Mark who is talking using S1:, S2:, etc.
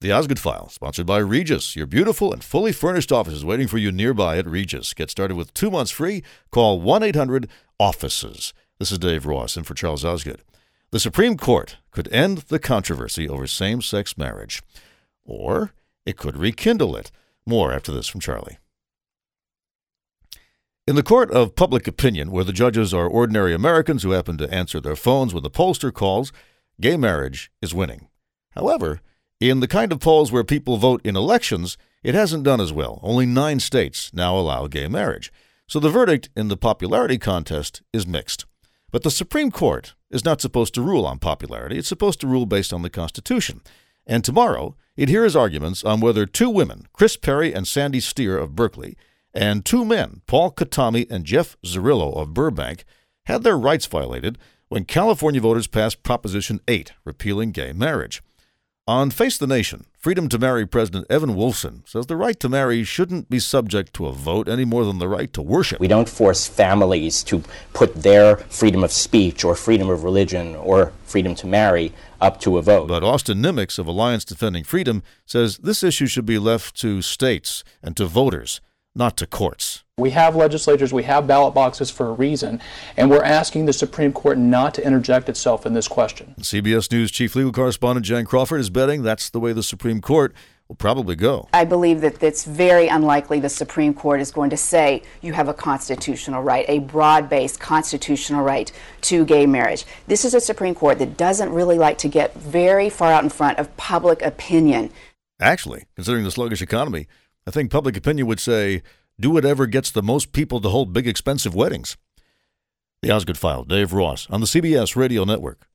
S1: The Osgood File, sponsored by Regis, your beautiful and fully furnished offices waiting for you nearby at Regis. Get started with 2 months free. Call 1-800-OFFICES. This is Dave Ross in for Charles Osgood. The Supreme Court could end the controversy over same-sex marriage, or it could rekindle it. More after this from Charlie. In the court of public opinion, where the judges are ordinary Americans who happen to answer their phones when the pollster calls, gay marriage is winning. However, in the kind of polls where people vote in elections, it hasn't done as well. Only 9 states now allow gay marriage. So the verdict in the popularity contest is mixed. But the Supreme Court is not supposed to rule on popularity. It's supposed to rule based on the Constitution. And tomorrow, it hears arguments on whether 2 women, Chris Perry and Sandy Steer of Berkeley, and 2 men, Paul Katami and Jeff Zerillo of Burbank, had their rights violated when California voters passed Proposition 8, repealing gay marriage. On Face the Nation, Freedom to Marry President Evan Wolfson says the right to marry shouldn't be subject to a vote any more than the right to worship.
S2: We don't force families to put their freedom of speech or freedom of religion or freedom to marry up to a vote.
S1: But Austin Nimitz of Alliance Defending Freedom says this issue should be left to states and to voters, not to courts.
S3: We have legislatures, we have ballot boxes for a reason, and we're asking the Supreme Court not to interject itself in this question.
S1: CBS News Chief Legal Correspondent Jan Crawford is betting that's the way the Supreme Court will probably go.
S4: I believe that it's very unlikely the Supreme Court is going to say you have a constitutional right, a broad-based constitutional right to gay marriage. This is a Supreme Court that doesn't really like to get very far out in front of public opinion.
S1: Actually, considering the sluggish economy, I think public opinion would say, do whatever gets the most people to hold big, expensive weddings. The Osgood File, Dave Ross, on the CBS Radio Network.